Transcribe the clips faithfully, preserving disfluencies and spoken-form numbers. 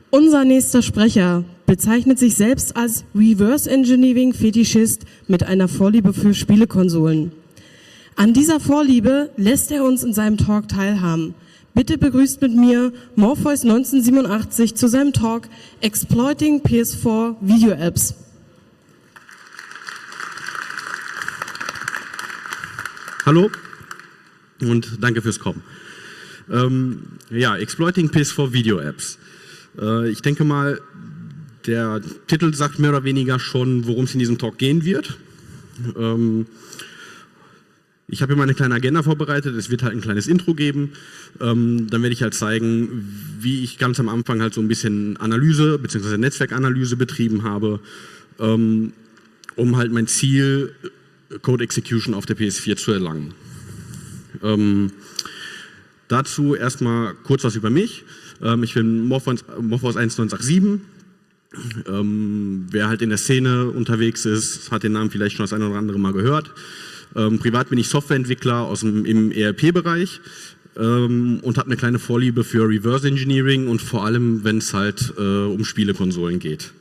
Unser nächster Sprecher bezeichnet sich selbst als Reverse Engineering Fetischist mit einer Vorliebe für Spielekonsolen. An dieser Vorliebe lässt er uns in seinem Talk teilhaben. Bitte begrüßt mit mir Morpheus neunzehnhundertsiebenundachtzig zu seinem Talk Exploiting P S vier Video Apps. Hallo und danke fürs Kommen. Ähm, ja, Exploiting P S vier Video Apps. Äh, ich denke mal, der Titel sagt mehr oder weniger schon, worum es in diesem Talk gehen wird. Ähm, ich habe hier mal eine kleine Agenda vorbereitet, es wird halt ein kleines Intro geben. Ähm, dann werde ich halt zeigen, wie ich ganz am Anfang halt so ein bisschen Analyse bzw. Netzwerkanalyse betrieben habe, ähm, um halt mein Ziel Code Execution auf der P S vier zu erlangen. Ähm, dazu erstmal kurz was über mich. Ähm, ich bin Morpheus neunzehnhundertsiebenundachtzig. Ähm, wer halt in der Szene unterwegs ist, hat den Namen vielleicht schon das eine oder andere Mal gehört. Ähm, privat bin ich Softwareentwickler aus dem, im E R P-Bereich ähm, und habe eine kleine Vorliebe für Reverse Engineering und vor allem, wenn es halt äh, um Spielekonsolen geht.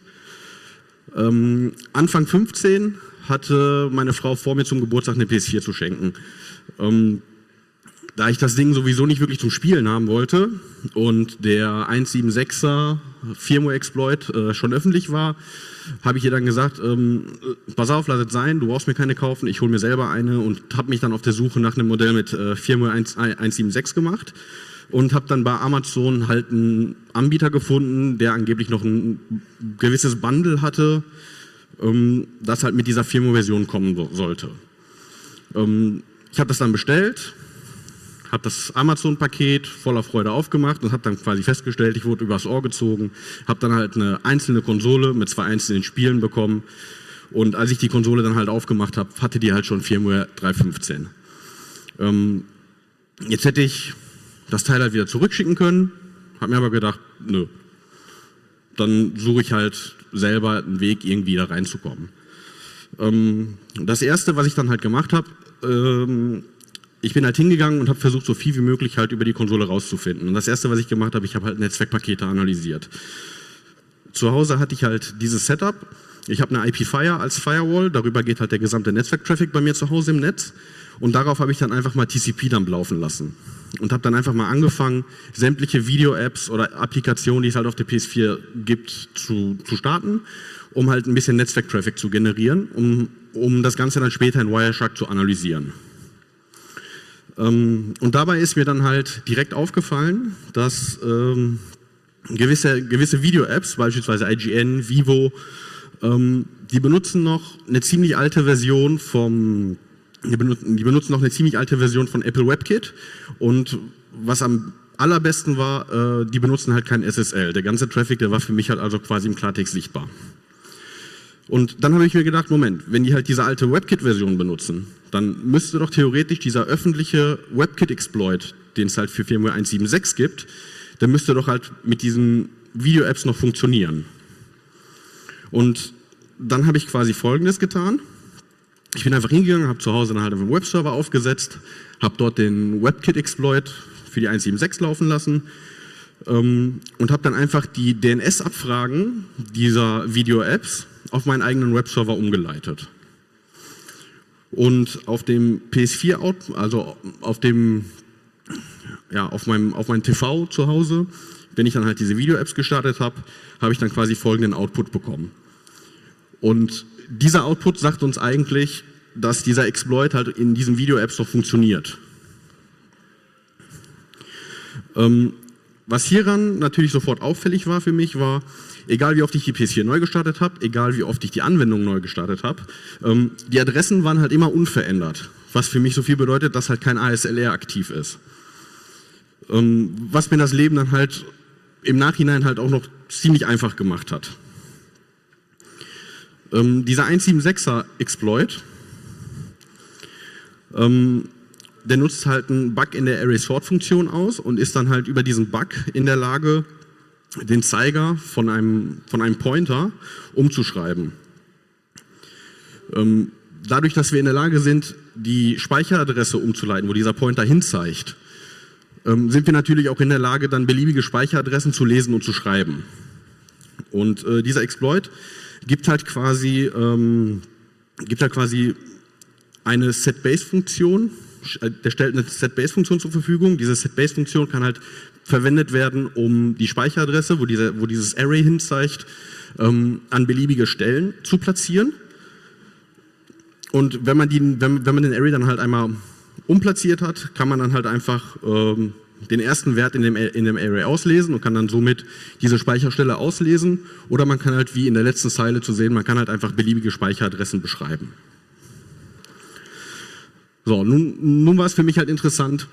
Ähm, Anfang fünfzehn hatte meine Frau vor, mir zum Geburtstag eine P S vier zu schenken. Ähm, da ich das Ding sowieso nicht wirklich zum Spielen haben wollte und der hundertsiebenundsechziger Firmware-Exploit äh, schon öffentlich war, habe ich ihr dann gesagt, ähm, pass auf, lass es sein, du brauchst mir keine kaufen, ich hole mir selber eine und habe mich dann auf der Suche nach einem Modell mit äh, Firmware hundertsiebenundsechzig gemacht und habe dann bei Amazon halt einen Anbieter gefunden, der angeblich noch ein gewisses Bundle hatte, ähm, das halt mit dieser Firmware-Version kommen so, sollte. Ähm, ich habe das dann bestellt, habe das Amazon-Paket voller Freude aufgemacht und habe dann quasi festgestellt, ich wurde übers Ohr gezogen, habe dann halt eine einzelne Konsole mit zwei einzelnen Spielen bekommen und als ich die Konsole dann halt aufgemacht habe, hatte die halt schon Firmware drei Punkt fünfzehn. Ähm, jetzt hätte ich das Teil halt wieder zurückschicken können, habe mir aber gedacht, nö, dann suche ich halt selber einen Weg, irgendwie da reinzukommen. Ähm, das erste, was ich dann halt gemacht habe, ähm, ich bin halt hingegangen und habe versucht, so viel wie möglich halt über die Konsole rauszufinden. Und das erste, was ich gemacht habe, ich habe halt Netzwerkpakete analysiert. Zu Hause hatte ich halt dieses Setup. Ich habe eine I P-Fire als Firewall, darüber geht halt der gesamte Netzwerktraffic bei mir zu Hause im Netz. Und darauf habe ich dann einfach mal T C P-Dump laufen lassen. Und habe dann einfach mal angefangen, sämtliche Video-Apps oder Applikationen, die es halt auf der P S vier gibt, zu, zu starten, um halt ein bisschen Netzwerktraffic zu generieren, um, um das Ganze dann später in Wireshark zu analysieren. Und dabei ist mir dann halt direkt aufgefallen, dass ähm, gewisse, gewisse Video-Apps, beispielsweise I G N, Vivo, ähm, die benutzen noch eine ziemlich alte Version vom, die benutzen, die benutzen noch eine ziemlich alte Version von Apple WebKit und was am allerbesten war, äh, die benutzen halt kein S S L. Der ganze Traffic, der war für mich halt also quasi im Klartext sichtbar. Und dann habe ich mir gedacht, Moment, wenn die halt diese alte WebKit-Version benutzen, dann müsste doch theoretisch dieser öffentliche WebKit-Exploit, den es halt für Firmware hundertsiebenundsechzig gibt, der müsste doch halt mit diesen Video-Apps noch funktionieren. Und dann habe ich quasi Folgendes getan. Ich bin einfach hingegangen, habe zu Hause dann halt auf einem Webserver aufgesetzt, habe dort den WebKit-Exploit für die hundertsiebenundsechzig laufen lassen ähm, und habe dann einfach die D N S-Abfragen dieser Video-Apps auf meinen eigenen Webserver umgeleitet. Und auf dem P S vier, also auf dem, ja, auf meinem, auf meinem T V zu Hause, wenn ich dann halt diese Video-Apps gestartet habe, habe ich dann quasi folgenden Output bekommen. Und dieser Output sagt uns eigentlich, dass dieser Exploit halt in diesen Video-Apps noch funktioniert. Ähm, was hieran natürlich sofort auffällig war für mich, war, egal wie oft ich die P S vier neu gestartet habe, egal wie oft ich die Anwendung neu gestartet habe, ähm, die Adressen waren halt immer unverändert. Was für mich so viel bedeutet, dass halt kein A S L R aktiv ist. Ähm, was mir das Leben dann halt im Nachhinein halt auch noch ziemlich einfach gemacht hat. Ähm, dieser hundertsiebenundsechziger Exploit, ähm, der nutzt halt einen Bug in der Array-Sort-Funktion aus und ist dann halt über diesen Bug in der Lage, den Zeiger von einem, von einem Pointer umzuschreiben. Ähm, dadurch, dass wir in der Lage sind, die Speicheradresse umzuleiten, wo dieser Pointer hinzeigt, ähm, sind wir natürlich auch in der Lage, dann beliebige Speicheradressen zu lesen und zu schreiben. Und äh, dieser Exploit gibt halt quasi, ähm, gibt halt quasi eine Set-Base-Funktion, der stellt eine Set-Base-Funktion zur Verfügung. Diese Set-Base-Funktion kann halt verwendet werden, um die Speicheradresse, wo, diese, wo dieses Array hinzeigt, ähm, an beliebige Stellen zu platzieren. Und wenn man, die, wenn, wenn man den Array dann halt einmal umplatziert hat, kann man dann halt einfach ähm, den ersten Wert in dem, in dem Array auslesen und kann dann somit diese Speicherstelle auslesen. Oder man kann halt, wie in der letzten Zeile zu sehen, man kann halt einfach beliebige Speicheradressen beschreiben. So, nun, nun war es für mich halt interessant,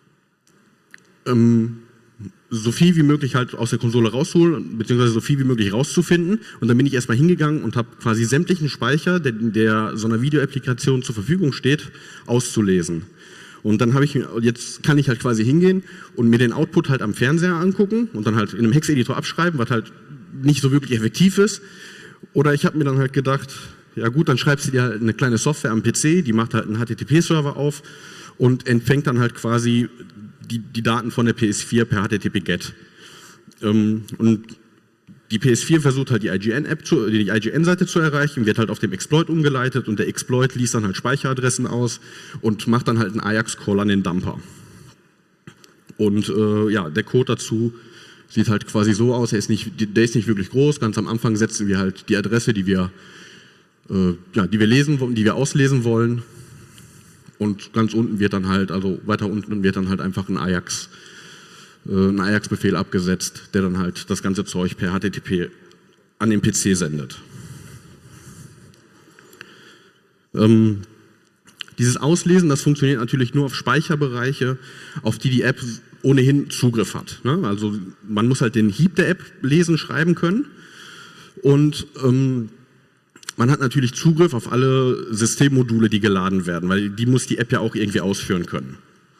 ähm, so viel wie möglich halt aus der Konsole rauszuholen, beziehungsweise so viel wie möglich rauszufinden. Und dann bin ich erstmal hingegangen und habe quasi sämtlichen Speicher, der, der so einer Videoapplikation zur Verfügung steht, auszulesen. Und dann habe ich, jetzt kann ich halt quasi hingehen und mir den Output halt am Fernseher angucken und dann halt in einem Hex-Editor abschreiben, was halt nicht so wirklich effektiv ist. Oder ich habe mir dann halt gedacht, ja gut, dann schreibst du dir halt eine kleine Software am P C, die macht halt einen H T T P-Server auf und empfängt dann halt quasi die, die Daten von der P S vier per H T T P-Get. Ähm, und die P S vier versucht halt die I G N-App, zu, die I G N-Seite zu erreichen, wird halt auf dem Exploit umgeleitet und der Exploit liest dann halt Speicheradressen aus und macht dann halt einen Ajax-Call an den Dumper. Und äh, ja, der Code dazu sieht halt quasi so aus, der ist, nicht, der ist nicht wirklich groß. Ganz am Anfang setzen wir halt die Adresse, die wir, äh, ja, die wir lesen, die wir auslesen wollen. Und ganz unten wird dann halt, also weiter unten wird dann halt einfach ein Ajax, äh, ein Ajax-Befehl abgesetzt, der dann halt das ganze Zeug per H T T P an den P C sendet. Ähm, dieses Auslesen, das funktioniert natürlich nur auf Speicherbereiche, auf die die App ohnehin Zugriff hat. Ne? Also man muss halt den Heap der App lesen, schreiben können und ähm, man hat natürlich Zugriff auf alle Systemmodule, die geladen werden, weil die muss die App ja auch irgendwie ausführen können.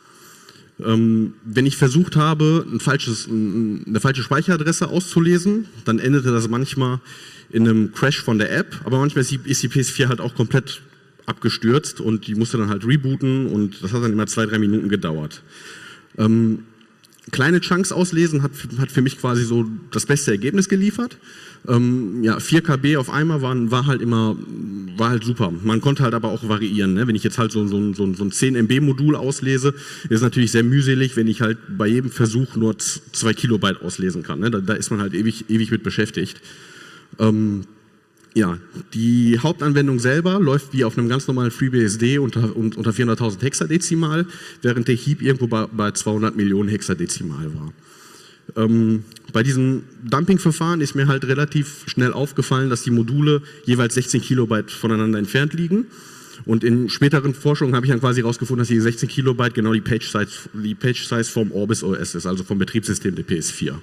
Ähm, wenn ich versucht habe, ein falsches, eine falsche Speicheradresse auszulesen, dann endete das manchmal in einem Crash von der App, aber manchmal ist die, ist die P S vier halt auch komplett abgestürzt und die musste dann halt rebooten und das hat dann immer zwei, drei Minuten gedauert. Ähm, kleine Chunks auslesen hat, hat für mich quasi so das beste Ergebnis geliefert. Ähm, ja, vier Kilobyte auf einmal waren, war halt immer, war halt super. Man konnte halt aber auch variieren. Ne? Wenn ich jetzt halt so, so, so, so ein zehn M B Modul auslese, ist es natürlich sehr mühselig, wenn ich halt bei jedem Versuch nur zwei Kilobyte auslesen kann. Ne? Da, da ist man halt ewig, ewig mit beschäftigt. Ähm, ja, die Hauptanwendung selber läuft wie auf einem ganz normalen FreeBSD unter, unter vierhunderttausend Hexadezimal, während der Heap irgendwo bei, bei zweihundert Millionen Hexadezimal war. Ähm, bei diesem Dumping-Verfahren ist mir halt relativ schnell aufgefallen, dass die Module jeweils sechzehn Kilobyte voneinander entfernt liegen. Und in späteren Forschungen habe ich dann quasi herausgefunden, dass die sechzehn Kilobyte genau die Page-Size die Page-Size vom Orbis O S ist, also vom Betriebssystem der P S vier.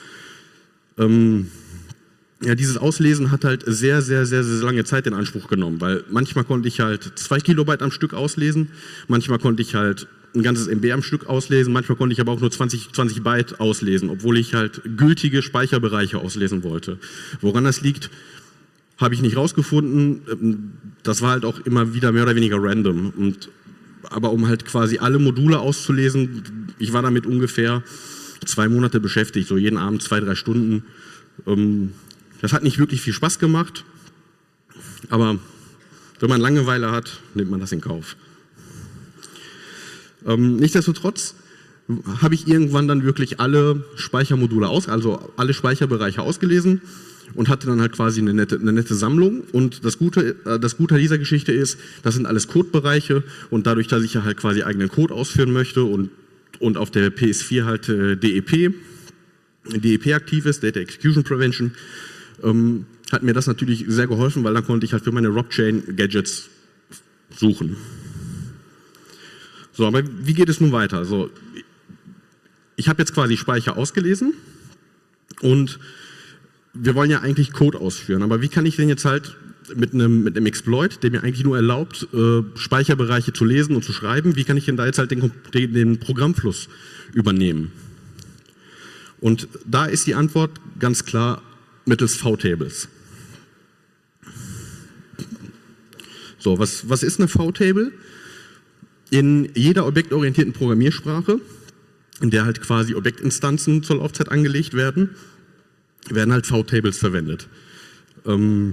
Ähm, Ja, dieses Auslesen hat halt sehr, sehr, sehr, sehr lange Zeit in Anspruch genommen, weil manchmal konnte ich halt zwei Kilobyte am Stück auslesen, manchmal konnte ich halt ein ganzes M B am Stück auslesen, manchmal konnte ich aber auch nur zwanzig, zwanzig Byte auslesen, obwohl ich halt gültige Speicherbereiche auslesen wollte. Woran das liegt, habe ich nicht rausgefunden. Das war halt auch immer wieder mehr oder weniger random. Und, aber um halt quasi alle Module auszulesen, ich war damit ungefähr zwei Monate beschäftigt, so jeden Abend zwei, drei Stunden. Das hat nicht wirklich viel Spaß gemacht, aber wenn man Langeweile hat, nimmt man das in Kauf. Ähm, nichtsdestotrotz habe ich irgendwann dann wirklich alle Speichermodule aus, also alle Speicherbereiche ausgelesen und hatte dann halt quasi eine nette, eine nette Sammlung. Und das Gute, äh, das Gute an dieser Geschichte ist, das sind alles Codebereiche und dadurch, dass ich ja halt quasi eigenen Code ausführen möchte und, und auf der P S vier halt äh, D E P, D E P aktiv ist, Data Execution Prevention, ähm, hat mir das natürlich sehr geholfen, weil dann konnte ich halt für meine Robchain Gadgets suchen. So, aber wie geht es nun weiter? Also, ich habe jetzt quasi Speicher ausgelesen und wir wollen ja eigentlich Code ausführen, aber wie kann ich denn jetzt halt mit einem, mit einem Exploit, der mir eigentlich nur erlaubt, äh, Speicherbereiche zu lesen und zu schreiben, wie kann ich denn da jetzt halt den, den, den Programmfluss übernehmen? Und da ist die Antwort ganz klar mittels V-Tables. So, was, was ist eine V-Table? In jeder objektorientierten Programmiersprache, in der halt quasi Objektinstanzen zur Laufzeit angelegt werden, werden halt V-Tables verwendet. Ähm,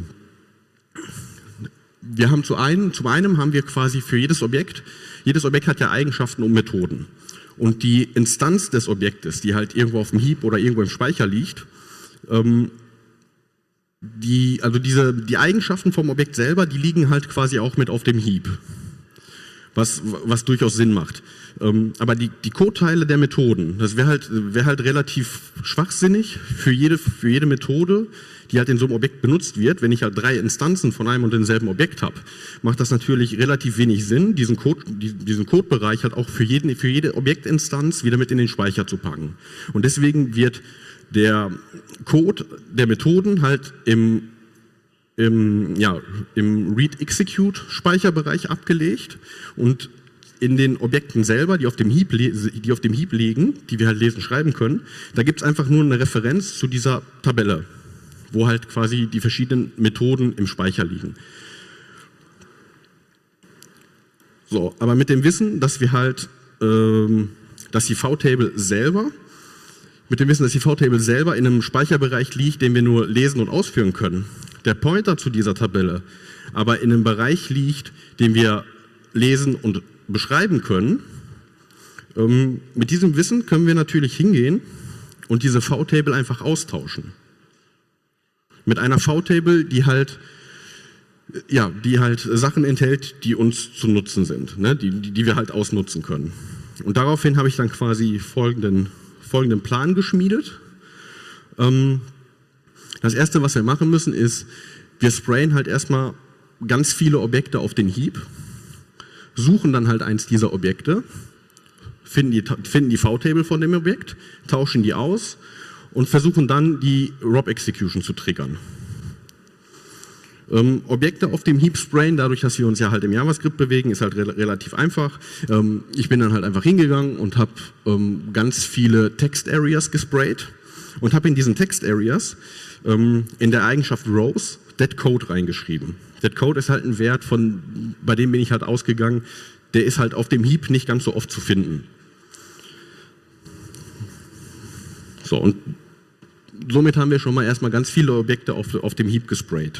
wir haben zu einem, zum einen haben wir quasi für jedes Objekt, jedes Objekt hat ja Eigenschaften und Methoden. Und die Instanz des Objektes, die halt irgendwo auf dem Heap oder irgendwo im Speicher liegt, ähm, die, also diese, die Eigenschaften vom Objekt selber, die liegen halt quasi auch mit auf dem Heap. Was, was durchaus Sinn macht. Ähm, aber die, die Codeteile der Methoden, das wäre halt, wär halt relativ schwachsinnig für jede, für jede Methode, die halt in so einem Objekt benutzt wird. Wenn ich halt drei Instanzen von einem und demselben Objekt habe, macht das natürlich relativ wenig Sinn, diesen, Code, diesen Codebereich halt auch für, jeden, für jede Objektinstanz wieder mit in den Speicher zu packen. Und deswegen wird der Code der Methoden halt im im, ja, im Read-Execute-Speicherbereich abgelegt und in den Objekten selber, die auf dem Heap, die auf dem Heap liegen, die wir halt lesen, schreiben können, da gibt es einfach nur eine Referenz zu dieser Tabelle, wo halt quasi die verschiedenen Methoden im Speicher liegen. So, aber mit dem Wissen, dass wir halt, ähm, dass die V-Table selber, mit dem Wissen, dass die V-Table selber in einem Speicherbereich liegt, den wir nur lesen und ausführen können, der Pointer zu dieser Tabelle aber in einem Bereich liegt, den wir lesen und beschreiben können, ähm, mit diesem Wissen können wir natürlich hingehen und diese V-Table einfach austauschen. Mit einer V-Table, die halt, ja, die halt Sachen enthält, die uns zu nutzen sind, ne? die, die wir halt ausnutzen können. Und daraufhin habe ich dann quasi folgenden, folgenden Plan geschmiedet. Ähm, Das erste, was wir machen müssen, ist, wir sprayen halt erstmal ganz viele Objekte auf den Heap, suchen dann halt eins dieser Objekte, finden die, finden die V-Table von dem Objekt, tauschen die aus und versuchen dann die Rob-Execution zu triggern. Ähm, Objekte auf dem Heap sprayen, dadurch, dass wir uns ja halt im JavaScript bewegen, ist halt re relativ einfach. Ähm, ich bin dann halt einfach hingegangen und habe ähm, ganz viele Text-Areas gesprayt und habe in diesen Text-Areas ähm, in der Eigenschaft Rows that Code reingeschrieben. That Code ist halt ein Wert, von, bei dem bin ich halt ausgegangen, der ist halt auf dem Heap nicht ganz so oft zu finden. So, und somit haben wir schon mal erstmal ganz viele Objekte auf, auf dem Heap gesprayt.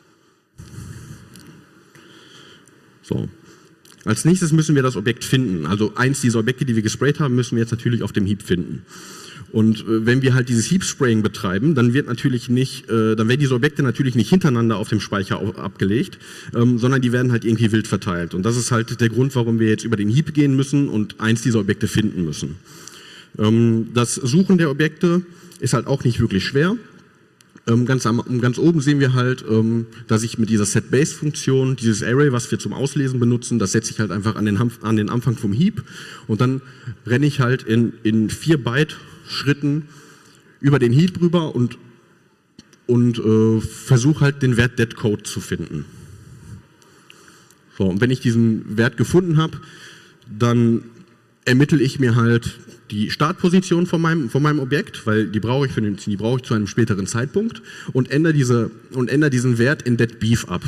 So. Als nächstes müssen wir das Objekt finden. Also eins dieser Objekte, die wir gesprayt haben, müssen wir jetzt natürlich auf dem Heap finden. Und äh, wenn wir halt dieses Heap-Spraying betreiben, dann wird natürlich nicht, äh, dann werden diese Objekte natürlich nicht hintereinander auf dem Speicher auf, abgelegt, ähm, sondern die werden halt irgendwie wild verteilt. Und das ist halt der Grund, warum wir jetzt über den Heap gehen müssen und eins dieser Objekte finden müssen. Ähm, das Suchen der Objekte ist halt auch nicht wirklich schwer. Ähm, ganz, am, ganz oben sehen wir halt, ähm, dass ich mit dieser setBase-Funktion, dieses Array, was wir zum Auslesen benutzen, das setze ich halt einfach an den, an den Anfang vom Heap und dann renne ich halt in, in vier Byte Schritten über den Heap rüber und, und äh, versuche halt den Wert thatCode zu finden. So, und wenn ich diesen Wert gefunden habe, dann ermittle ich mir halt die Startposition von meinem, von meinem Objekt, weil die brauche ich, für den, die brauche ich zu einem späteren Zeitpunkt und ändere, diese, und ändere diesen Wert in thatBeef ab.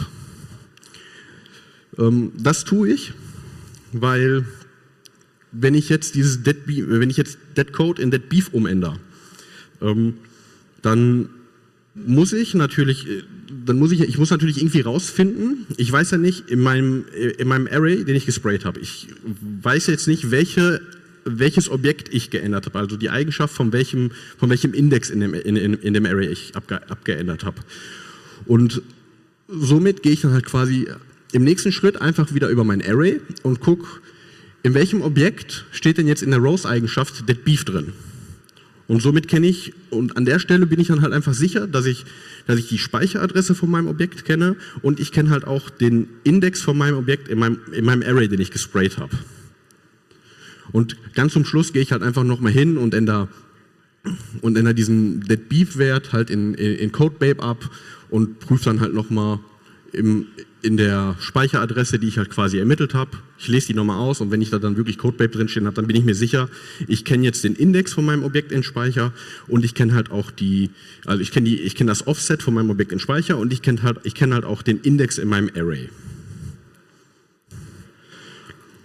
Ähm, das tue ich, weil wenn ich jetzt dieses thatBeef, wenn ich jetzt thatCode in thatBeef umändere, ähm, dann muss ich natürlich, dann muss ich, ich muss natürlich irgendwie rausfinden, ich weiß ja nicht, in meinem, in meinem Array, den ich gesprayt habe, ich weiß jetzt nicht, welche, welches Objekt ich geändert habe, also die Eigenschaft von welchem, von welchem Index in dem, in, in, in dem Array ich abge, abgeändert habe. Und somit gehe ich dann halt quasi im nächsten Schritt einfach wieder über mein Array und gucke, in welchem Objekt steht denn jetzt in der Rows-Eigenschaft thatBeef drin. Und somit kenne ich, und an der Stelle bin ich dann halt einfach sicher, dass ich, dass ich die Speicheradresse von meinem Objekt kenne und ich kenne halt auch den Index von meinem Objekt in meinem, in meinem Array, den ich gesprayt habe. Und ganz zum Schluss gehe ich halt einfach nochmal hin und ändere, und ändere diesen thatBeef-Wert halt in, in, in CodeBabe ab und prüfe dann halt nochmal im in der Speicheradresse, die ich halt quasi ermittelt habe. Ich lese die nochmal aus und wenn ich da dann wirklich CodeBabe drinstehen habe, dann bin ich mir sicher, ich kenne jetzt den Index von meinem Objekt in Speicher und ich kenne halt auch die, also ich kenne die, ich kenne das Offset von meinem Objekt in Speicher und ich kenne halt, ich kenne halt auch den Index in meinem Array.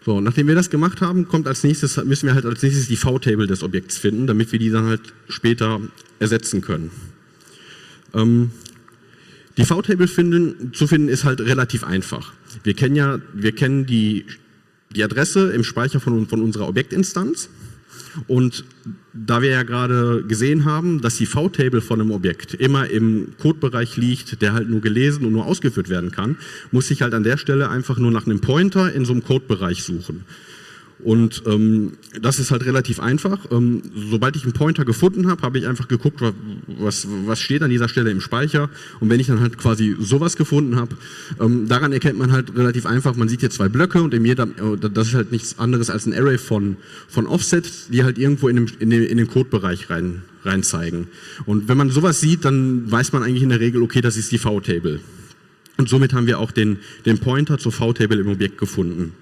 So, nachdem wir das gemacht haben, kommt als nächstes, müssen wir halt als nächstes die V-Table des Objekts finden, damit wir die dann halt später ersetzen können. Ähm, die V-Table finden, zu finden ist halt relativ einfach. Wir kennen ja, wir kennen die, die Adresse im Speicher von, von unserer Objektinstanz. Und da wir ja gerade gesehen haben, dass die V-Table von einem Objekt immer im Codebereich liegt, der halt nur gelesen und nur ausgeführt werden kann, muss ich halt an der Stelle einfach nur nach einem Pointer in so einem Codebereich suchen. Und ähm, das ist halt relativ einfach. Ähm, sobald ich einen Pointer gefunden habe, habe ich einfach geguckt, was, was steht an dieser Stelle im Speicher. Und wenn ich dann halt quasi sowas gefunden habe, ähm, daran erkennt man halt relativ einfach, man sieht hier zwei Blöcke und in jeder, das ist halt nichts anderes als ein Array von, von Offset, die halt irgendwo in, dem, in, den, in den Codebereich rein, rein zeigen. Und wenn man sowas sieht, dann weiß man eigentlich in der Regel, okay, das ist die V-Table. Und somit haben wir auch den, den Pointer zur V-Table im Objekt gefunden.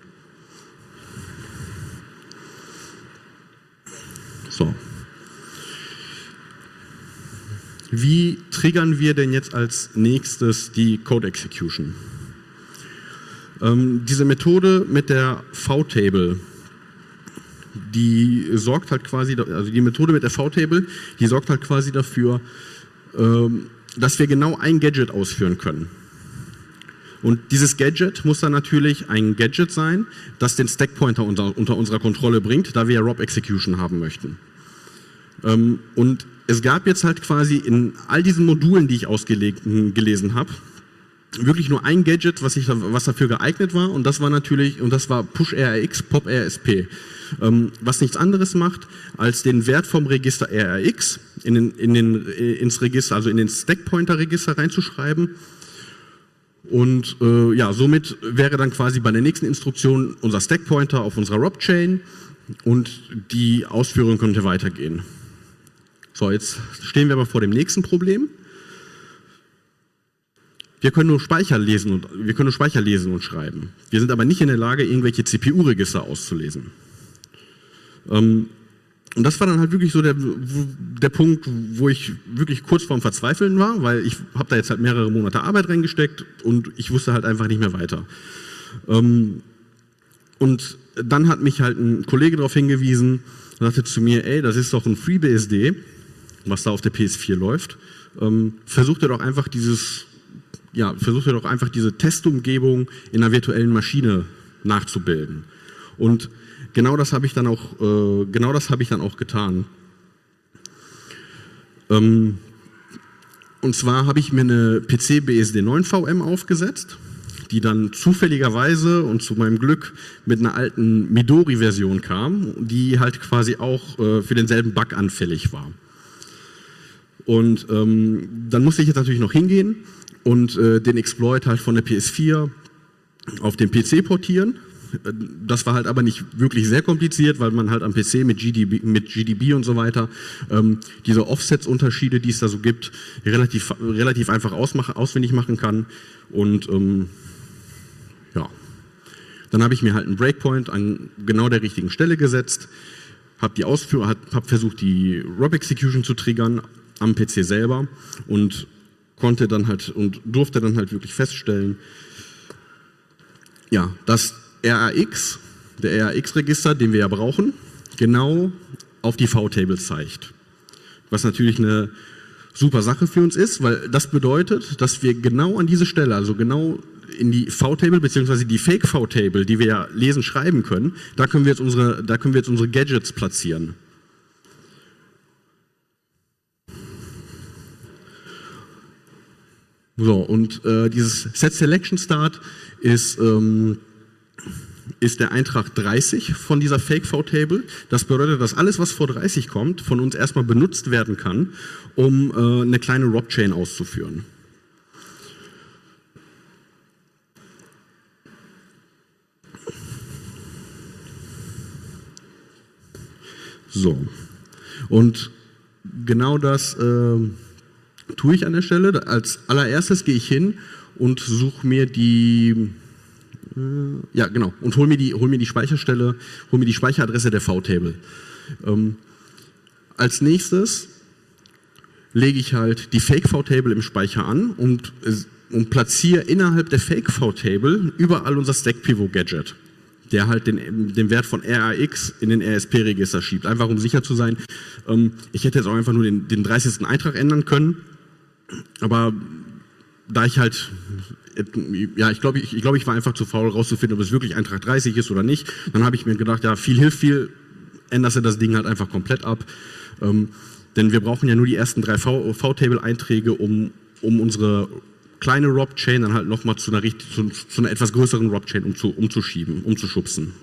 So. Wie triggern wir denn jetzt als nächstes die Code Execution? Ähm, diese Methode mit der V-Table, die sorgt halt quasi, also die Methode mit der V-Table, die sorgt halt quasi dafür, ähm, dass wir genau ein Gadget ausführen können. Und dieses Gadget muss dann natürlich ein Gadget sein, das den Stackpointer unter, unter unserer Kontrolle bringt, da wir ja Rob Execution haben möchten. Ähm, und es gab jetzt halt quasi in all diesen Modulen, die ich ausgelegt gelesen habe, wirklich nur ein Gadget, was, ich, was dafür geeignet war, und das war natürlich, und das war PushRx PopRSP, ähm, was nichts anderes macht, als den Wert vom Register R R X in den, in den, ins Register, also in den Stackpointer-Register reinzuschreiben. Und äh, ja, somit wäre dann quasi bei der nächsten Instruktion unser Stackpointer auf unserer Rob-Chain und die Ausführung könnte weitergehen. So, jetzt stehen wir aber vor dem nächsten Problem. Wir können nur Speicher lesen und, wir können nur Speicher lesen und schreiben. Wir sind aber nicht in der Lage, irgendwelche C P U-Register auszulesen. Ähm, Und das war dann halt wirklich so der, der Punkt, wo ich wirklich kurz vorm Verzweifeln war, weil ich habe da jetzt halt mehrere Monate Arbeit reingesteckt und ich wusste halt einfach nicht mehr weiter. Ähm, und dann hat mich halt ein Kollege darauf hingewiesen und sagte zu mir, ey, das ist doch ein FreeBSD, was da auf der P S vier läuft. Ähm, versuch dir doch einfach dieses, ja, versuch dir doch einfach diese Testumgebung in einer virtuellen Maschine nachzubilden. Und Genau das habe ich dann auch, äh, genau das habe ich dann auch getan. Ähm, und zwar habe ich mir eine P C B S D neun V M aufgesetzt, die dann zufälligerweise und zu meinem Glück mit einer alten Midori-Version kam, die halt quasi auch äh, für denselben Bug anfällig war. Und ähm, dann musste ich jetzt natürlich noch hingehen und äh, den Exploit halt von der P S vier auf den P C portieren. Das war halt aber nicht wirklich sehr kompliziert, weil man halt am P C mit G D B, mit G D B und so weiter ähm, diese Offsets-Unterschiede, die es da so gibt, relativ, relativ einfach ausmachen, auswendig machen kann. Und ähm, ja, dann habe ich mir halt einen Breakpoint an genau der richtigen Stelle gesetzt, habe die Ausführung, habe versucht, die Rob Execution zu triggern am P C selber und konnte dann halt und durfte dann halt wirklich feststellen, ja, dass R R X, der R R X-Register, den wir ja brauchen, genau auf die V-Table zeigt. Was natürlich eine super Sache für uns ist, weil das bedeutet, dass wir genau an diese Stelle, also genau in die V-Table beziehungsweise die Fake-V-Table, die wir ja lesen, schreiben können, da können wir jetzt unsere, da können wir jetzt unsere Gadgets platzieren. So, und äh, dieses Set Selection Start ist ähm, ist der Eintrag dreißig von dieser Fake-V-Table. Das bedeutet, dass alles, was vor dreißig kommt, von uns erstmal benutzt werden kann, um äh, eine kleine Rob-Chain auszuführen. So, und genau das äh, tue ich an der Stelle. Als allererstes gehe ich hin und suche mir die Ja, genau. Und hol mir die, hol mir die Speicherstelle, hol mir die Speicheradresse der V-Table. Ähm, als nächstes lege ich halt die Fake-V-Table im Speicher an und, und platziere innerhalb der Fake-V-Table überall unser Stack-Pivot-Gadget. der halt den, den Wert von R A X in den R S P-Register schiebt. Einfach um sicher zu sein. Ähm, ich hätte jetzt auch einfach nur den, den dreißigsten Eintrag ändern können, aber da ich halt, ja, ich glaube, ich, ich, glaub, ich war einfach zu faul rauszufinden, ob es wirklich Eintrag dreißig ist oder nicht. Dann habe ich mir gedacht, ja, viel hilft viel, änderst du das Ding halt einfach komplett ab. Ähm, denn wir brauchen ja nur die ersten drei V-Table-Einträge, um, um unsere kleine Rob-Chain dann halt nochmal zu einer, zu, zu einer etwas größeren Rob-Chain umzu, umzuschieben, umzuschubsen.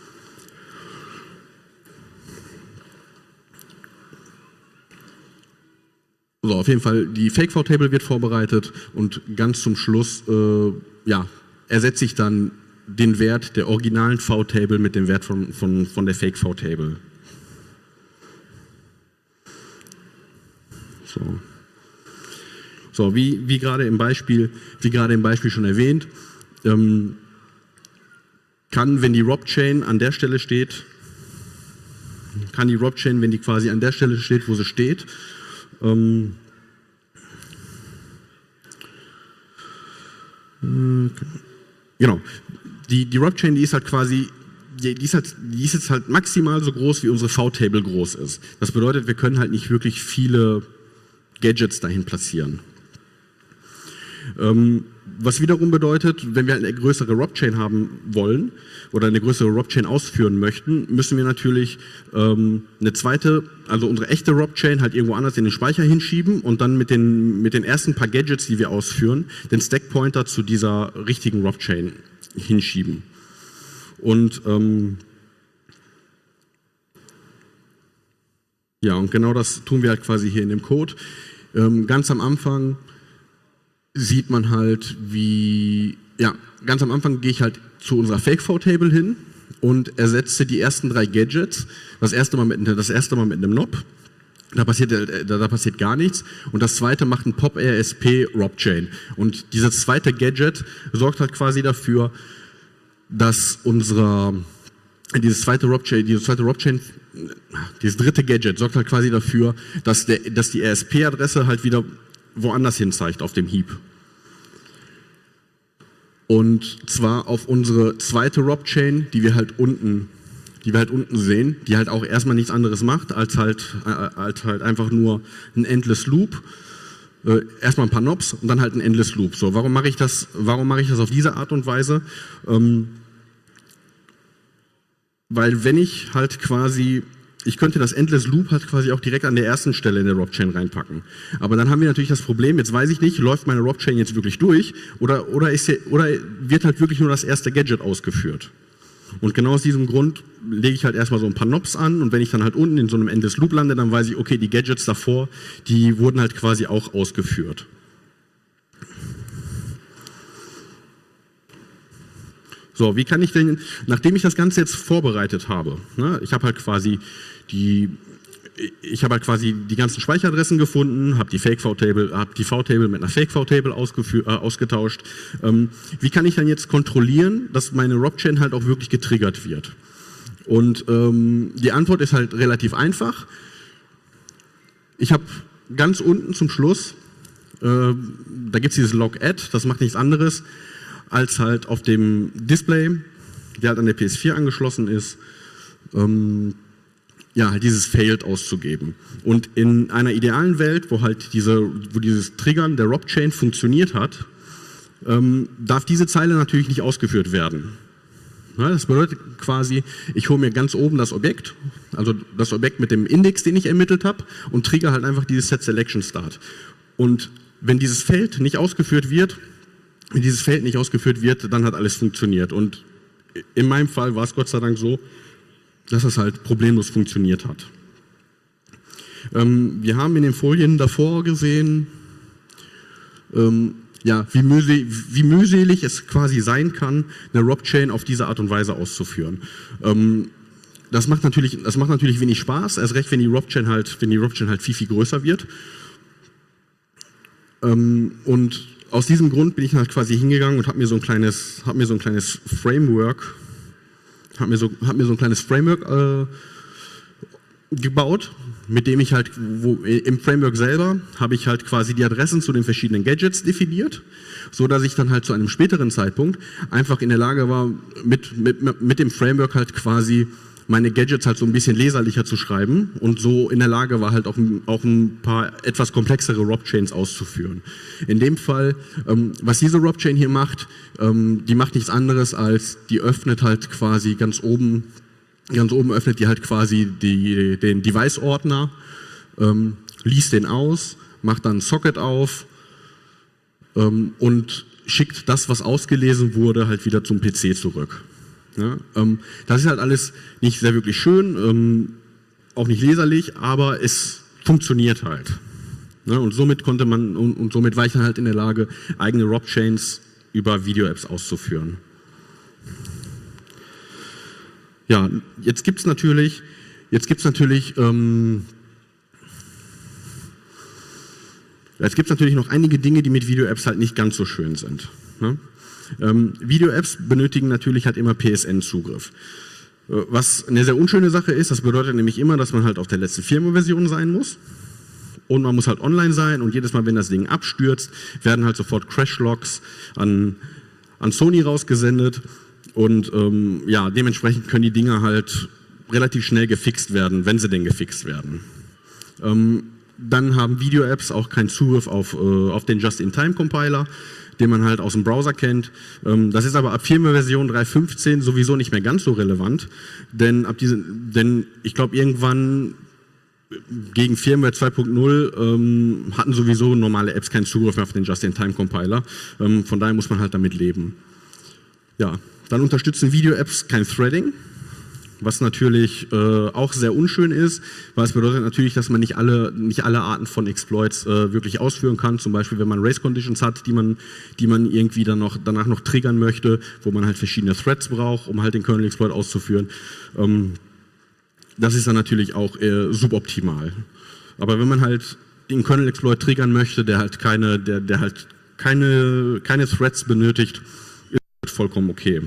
So, auf jeden Fall, die Fake-V-Table wird vorbereitet und ganz zum Schluss äh, ja, ersetze ich dann den Wert der originalen V-Table mit dem Wert von, von, von der Fake-V-Table. So, so wie, wie gerade im Beispiel, wie gerade im Beispiel schon erwähnt, ähm, kann, wenn die Rob-Chain an der Stelle steht, kann die Rob-Chain, wenn die quasi an der Stelle steht, wo sie steht, Ähm, genau, die, die Rob-Chain, die ist halt quasi, die, die, ist halt, die ist jetzt halt maximal so groß, wie unsere V-Table groß ist. Das bedeutet, wir können halt nicht wirklich viele Gadgets dahin platzieren. Ähm, was wiederum bedeutet, wenn wir eine größere Rob-Chain haben wollen oder eine größere Rob-Chain ausführen möchten, müssen wir natürlich ähm, eine zweite, also unsere echte Rob-Chain halt irgendwo anders in den Speicher hinschieben und dann mit den, mit den ersten paar Gadgets, die wir ausführen, den Stack-Pointer zu dieser richtigen Rob-Chain hinschieben. Und ähm, ja, und genau das tun wir halt quasi hier in dem Code. Ähm, ganz am Anfang sieht man halt, wie, ja, ganz am Anfang gehe ich halt zu unserer Fake-V-Table hin und ersetze die ersten drei Gadgets, das erste Mal mit, das erste Mal mit einem Knob, da passiert, da, da passiert gar nichts, und das zweite macht ein Pop-R S P Rob-Chain. Und dieses zweite Gadget sorgt halt quasi dafür, dass unsere, dieses zweite Rob-Chain, diese zweite Rob-Chain, dieses dritte Gadget sorgt halt quasi dafür, dass, der, dass die R S P-Adresse halt wieder woanders hin zeigt auf dem Heap. Und zwar auf unsere zweite Rob-Chain, die wir halt unten, die wir halt unten sehen, die halt auch erstmal nichts anderes macht, als halt, äh, als halt einfach nur ein Endless Loop. Äh, erstmal ein paar Knobs und dann halt ein Endless Loop. So, warum mache ich das, warum mache ich das auf diese Art und Weise? Ähm, weil wenn ich halt quasi, ich könnte das Endless Loop halt quasi auch direkt an der ersten Stelle in der Rob-Chain reinpacken. Aber dann haben wir natürlich das Problem, jetzt weiß ich nicht, läuft meine Rob-Chain jetzt wirklich durch oder, oder, ist hier, oder wird halt wirklich nur das erste Gadget ausgeführt. Und genau aus diesem Grund lege ich halt erstmal so ein paar Knobs an, und wenn ich dann halt unten in so einem Endless Loop lande, dann weiß ich, okay, die Gadgets davor, die wurden halt quasi auch ausgeführt. So, wie kann ich denn, nachdem ich das Ganze jetzt vorbereitet habe, ne, ich habe halt quasi die, ich habe halt quasi die ganzen Speicheradressen gefunden, habe die Fake-V-Table, habe die V-Table mit einer Fake-V-Table äh, ausgetauscht. Ähm, wie kann ich dann jetzt kontrollieren, dass meine Rob-Chain halt auch wirklich getriggert wird? Und ähm, die Antwort ist halt relativ einfach. Ich habe ganz unten zum Schluss, äh, da gibt es dieses Log-Add, das macht nichts anderes, als halt auf dem Display, der halt an der P S vier angeschlossen ist, ähm, ja, halt dieses Failed auszugeben. Und in einer idealen Welt, wo halt diese, wo dieses Triggern der Rob-Chain funktioniert hat, ähm, darf diese Zeile natürlich nicht ausgeführt werden. Ja, das bedeutet quasi, ich hole mir ganz oben das Objekt, also das Objekt mit dem Index, den ich ermittelt habe, und trigger halt einfach dieses Set Selection Start. Und wenn dieses Feld nicht ausgeführt wird, wenn dieses Feld nicht ausgeführt wird, dann hat alles funktioniert. Und in meinem Fall war es Gott sei Dank so, dass es halt problemlos funktioniert hat. Ähm, wir haben in den Folien davor gesehen, ähm, ja, wie, mühselig, wie mühselig es quasi sein kann, eine Rob-Chain auf diese Art und Weise auszuführen. Ähm, das macht natürlich, das macht natürlich wenig Spaß, erst recht, wenn die Rob-Chain halt, wenn die Rob-Chain halt viel, viel größer wird. Ähm, und aus diesem Grund bin ich halt quasi hingegangen und habe mir so ein kleines, habe mir so ein kleines Framework, habe mir so, habe mir so ein kleines Framework äh, gebaut, mit dem ich halt, wo, im Framework selber habe ich halt quasi die Adressen zu den verschiedenen Gadgets definiert, so dass ich dann halt zu einem späteren Zeitpunkt einfach in der Lage war, mit, mit, mit dem Framework halt quasi meine Gadgets halt so ein bisschen leserlicher zu schreiben und so in der Lage war halt auch, auch ein paar etwas komplexere Rob-Chains auszuführen. In dem Fall, ähm, was diese Rob-Chain hier macht, ähm, die macht nichts anderes als, die öffnet halt quasi ganz oben, ganz oben öffnet die halt quasi die, den Device-Ordner, ähm, liest den aus, macht dann ein Socket auf ähm, und schickt das, was ausgelesen wurde, halt wieder zum P C zurück. Ja, ähm, das ist halt alles nicht sehr wirklich schön, ähm, auch nicht leserlich, aber es funktioniert halt. Ja, und somit konnte man und, und somit war ich dann halt in der Lage, eigene Rob-Chains über Video-Apps auszuführen. Ja, jetzt gibt es natürlich, jetzt gibt's natürlich, ähm, jetzt gibt's natürlich noch einige Dinge, die mit Video-Apps halt nicht ganz so schön sind. Ne? Ähm, Video-Apps benötigen natürlich halt immer P S N-Zugriff. Äh, was eine sehr unschöne Sache ist, das bedeutet nämlich immer, dass man halt auf der letzten Firmware-Version sein muss. Und man muss halt online sein und jedes Mal, wenn das Ding abstürzt, werden halt sofort Crash-Logs an, an Sony rausgesendet. Und ähm, ja, dementsprechend können die Dinger halt relativ schnell gefixt werden, wenn sie denn gefixt werden. Ähm, dann haben Video-Apps auch keinen Zugriff auf, äh, auf den Just-in-Time-Compiler, den man halt aus dem Browser kennt. Ähm, das ist aber ab Firmware-Version drei Punkt fünfzehn sowieso nicht mehr ganz so relevant, denn, ab diesen, denn ich glaube irgendwann gegen Firmware zwei Punkt null ähm, hatten sowieso normale Apps keinen Zugriff mehr auf den Just-in-Time-Compiler. Ähm, von daher muss man halt damit leben. Ja, dann unterstützen Video-Apps kein Threading, was natürlich äh, auch sehr unschön ist, weil es bedeutet natürlich, dass man nicht alle, nicht alle Arten von Exploits äh, wirklich ausführen kann. Zum Beispiel, wenn man Race-Conditions hat, die man, die man irgendwie dann noch, danach noch triggern möchte, wo man halt verschiedene Threads braucht, um halt den Kernel-Exploit auszuführen. Ähm, das ist dann natürlich auch äh, suboptimal. Aber wenn man halt den Kernel-Exploit triggern möchte, der halt keine, der, der halt keine, keine Threads benötigt, ist vollkommen okay.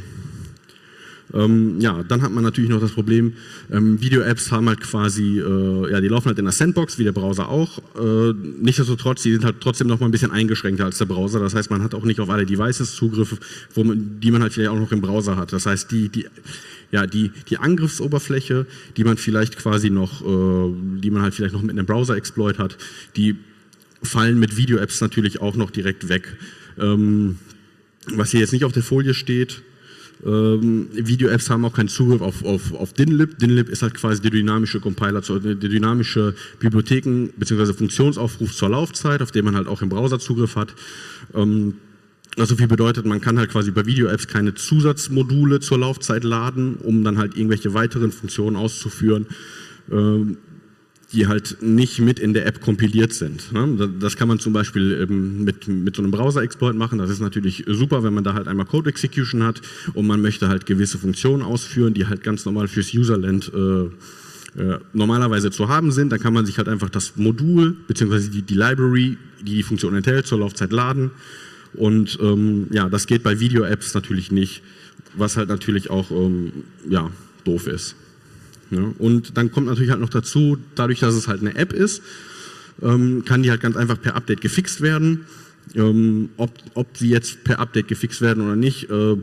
Ähm, ja, dann hat man natürlich noch das Problem, ähm, Video-Apps haben halt quasi, äh, ja, die laufen halt in der Sandbox, wie der Browser auch. Äh, nichtsdestotrotz, die sind halt trotzdem noch mal ein bisschen eingeschränkter als der Browser. Das heißt, man hat auch nicht auf alle Devices Zugriff, wo man, die man halt vielleicht auch noch im Browser hat. Das heißt, die, die, ja, die, die Angriffsoberfläche, die man vielleicht quasi noch, äh, die man halt vielleicht noch mit einem Browser-Exploit hat, die fallen mit Video-Apps natürlich auch noch direkt weg. Ähm, was hier jetzt nicht auf der Folie steht, Ähm, Video-Apps haben auch keinen Zugriff auf, auf, auf Dynlib. Dynlib ist halt quasi der dynamische Compiler, zur, der dynamische Bibliotheken- bzw. Funktionsaufruf zur Laufzeit, auf den man halt auch im Browser Zugriff hat. Ähm, also viel bedeutet, man kann halt quasi bei Video-Apps keine Zusatzmodule zur Laufzeit laden, um dann halt irgendwelche weiteren Funktionen auszuführen, ähm, die halt nicht mit in der App kompiliert sind. Das kann man zum Beispiel mit, mit so einem Browser-Exploit machen. Das ist natürlich super, wenn man da halt einmal Code-Execution hat und man möchte halt gewisse Funktionen ausführen, die halt ganz normal fürs Userland äh, äh, normalerweise zu haben sind. Dann kann man sich halt einfach das Modul bzw. Die, die Library, die die Funktion enthält, zur Laufzeit laden. Und ähm, ja, das geht bei Video-Apps natürlich nicht, was halt natürlich auch ähm, ja, doof ist. Ja, und dann kommt natürlich halt noch dazu, dadurch, dass es halt eine App ist, ähm, kann die halt ganz einfach per Update gefixt werden. Ähm, ob, ob sie jetzt per Update gefixt werden oder nicht, äh,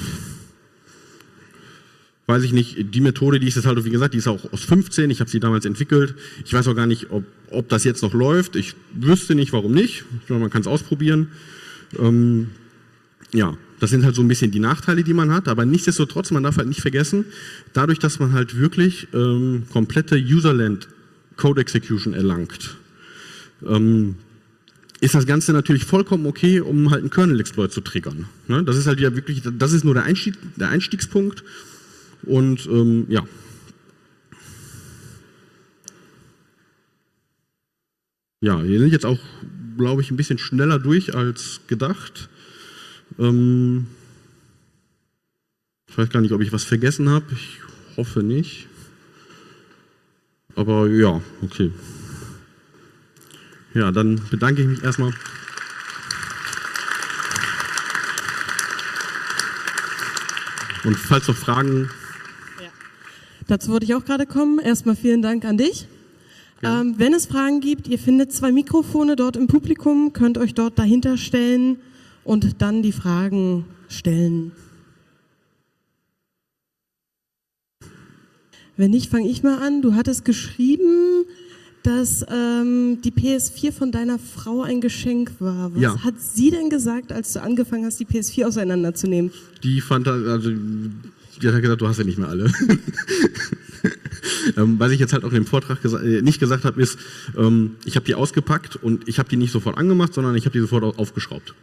weiß ich nicht. Die Methode, die ist jetzt halt, wie gesagt, die ist auch aus fünfzehn, ich habe sie damals entwickelt. Ich weiß auch gar nicht, ob, ob das jetzt noch läuft. Ich wüsste nicht, warum nicht. Ich glaube, man kann es ausprobieren. Ähm, ja. Das sind halt so ein bisschen die Nachteile, die man hat, aber nichtsdestotrotz, man darf halt nicht vergessen, dadurch, dass man halt wirklich ähm, komplette Userland Code Execution erlangt, ähm, ist das Ganze natürlich vollkommen okay, um halt einen Kernel-Exploit zu triggern. Ne? Das ist halt ja wirklich, das ist nur der, Einstieg, der Einstiegspunkt und ähm, ja. Ja, wir sind jetzt auch, glaube ich, ein bisschen schneller durch als gedacht. Ähm, ich weiß gar nicht, ob ich was vergessen habe. Ich hoffe nicht. Aber ja, okay. Ja, dann bedanke ich mich erstmal. Und falls noch Fragen... Dazu wollte ich auch gerade kommen. Erstmal vielen Dank an dich. Ja. Ähm, wenn es Fragen gibt, ihr findet zwei Mikrofone dort im Publikum, könnt euch dort dahinter stellen und dann die Fragen stellen. Wenn nicht, fange ich mal an. Du hattest geschrieben, dass ähm, die P S vier von deiner Frau ein Geschenk war. Was ja. hat sie denn gesagt, als du angefangen hast, die P S vier auseinanderzunehmen? Die fand, also, die hat gesagt, du hast ja nicht mehr alle. ähm, was ich jetzt halt auch in dem Vortrag gesa äh, nicht gesagt habe, ist, ähm, ich habe die ausgepackt und ich habe die nicht sofort angemacht, sondern ich habe die sofort aufgeschraubt.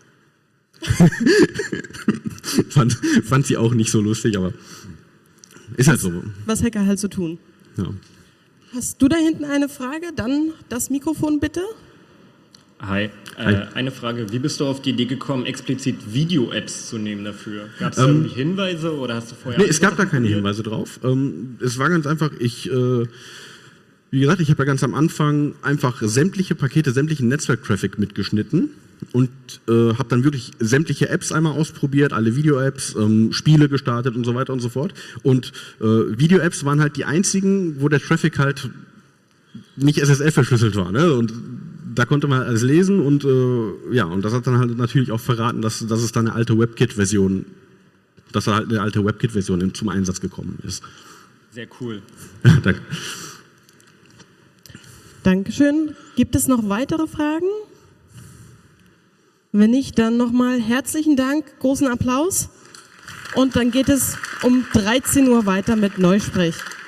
fand, fand sie auch nicht so lustig, aber ist halt so. Was Hacker halt so tun. Ja. Hast du da hinten eine Frage? Dann das Mikrofon bitte. Hi. Hi. Äh, eine Frage. Wie bist du auf die Idee gekommen, explizit Video-Apps zu nehmen dafür? Gab es da Ähm, irgendwie Hinweise oder hast du vorher... Nee, es gab da keine Hinweise drauf. Ähm, es war ganz einfach, ich, äh, wie gesagt, ich habe ja ganz am Anfang einfach sämtliche Pakete, sämtlichen Netzwerk-Traffic mitgeschnitten und äh, habe dann wirklich sämtliche Apps einmal ausprobiert, alle Video-Apps, ähm, Spiele gestartet und so weiter und so fort. Und äh, Video-Apps waren halt die einzigen, wo der Traffic halt nicht S S L verschlüsselt war, ne? Und da konnte man alles lesen und äh, ja, und das hat dann halt natürlich auch verraten, dass, dass es dann eine alte WebKit-Version, dass da halt eine alte WebKit-Version zum Einsatz gekommen ist. Sehr cool. Danke. Dankeschön. Gibt es noch weitere Fragen? Wenn nicht, dann nochmal herzlichen Dank, großen Applaus und dann geht es um dreizehn Uhr weiter mit Neusprech.